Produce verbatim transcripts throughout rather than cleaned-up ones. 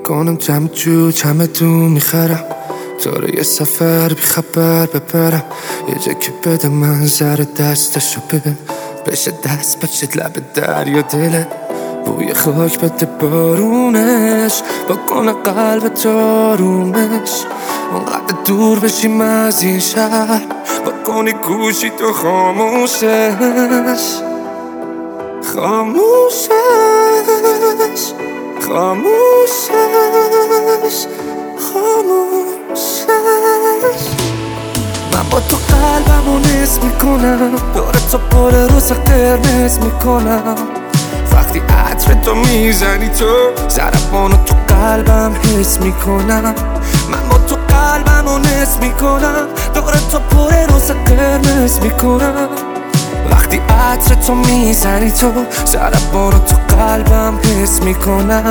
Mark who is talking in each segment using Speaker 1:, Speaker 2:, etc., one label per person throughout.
Speaker 1: میکنم جمع جو چمدون میخرم تو رو یه سفر بی خبر ببرم یه جا که بده منظر دستشو ببین بشه دست بچه لب دریا دلت بوی خاک بده بارونش بکنه قلب تارونش اونقدر دور بشیم از این شهر بکنی گوشی تو خاموشش خاموشش خاموشش خاموشش من با تو قلبمو نصف میکنم داره تو پر روز قرمز میکنم وقتی عطر تو میزنی تو ضربانو تو قلبم حس میکنم من با تو قلبمو نصف میکنم داره تو پر روز قرمز میکنم وقتی عطر تو میزنی تو ضربانو تو قلبم حس میکنم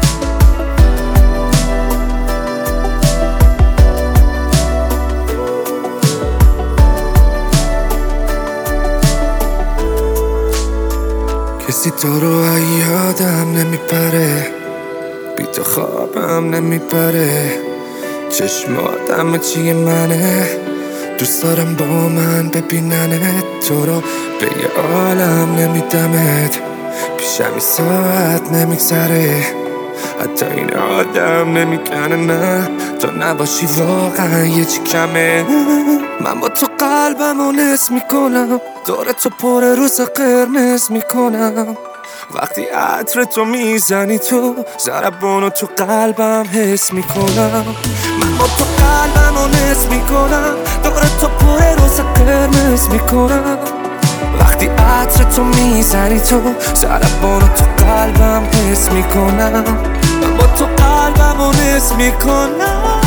Speaker 1: کسی تو رو یادم نمیپره بی تو خوابم نمیبره چشمات همه چیه منه دوست دارم با من ببیننت تو رو به یه عالم نمیدمت پیشمی ساعت نمیگذره حتی این آدم نمیکنه نه تو نباشی واقعا یه چی کمه من با تو قلبمو نصف میکنم داره تو پر روز قرمز میکنم وقتی عطر تو میزنی تو ضربانو تو قلبم حس میکنم من با تو قلبمو نصف میکنم داره تو پر روز قرمز میکنم وقتی عطر تو میزنی تو ضربانو تو قلبم حس میکنم من با تو قلبمو نصف میکنم